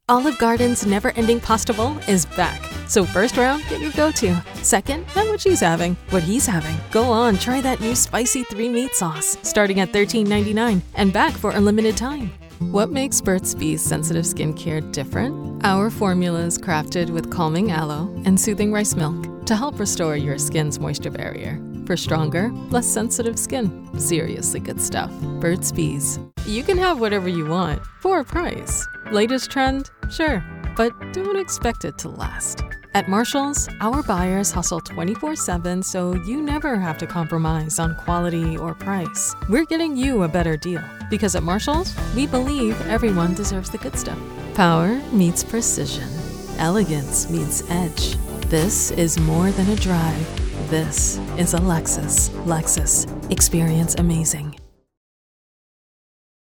Olive Garden's never-ending pasta bowl is back. So first round, get your go-to. Second, not what she's having, what he's having. Go on, try that new spicy 3-meat sauce, starting at $13.99 and back for a limited time. What makes Burt's Bees sensitive skincare different? Our formula is crafted with calming aloe and soothing rice milk to help restore your skin's moisture barrier. For stronger, less sensitive skin. Seriously good stuff. Burt's Bees. You can have whatever you want for a price. Latest trend? Sure, but don't expect it to last. At Marshalls, our buyers hustle 24/7 so you never have to compromise on quality or price. We're getting you a better deal because at Marshalls, we believe everyone deserves the good stuff. Power meets precision. Elegance meets edge. This is more than a drive. This is a Lexus. Lexus. Experience amazing.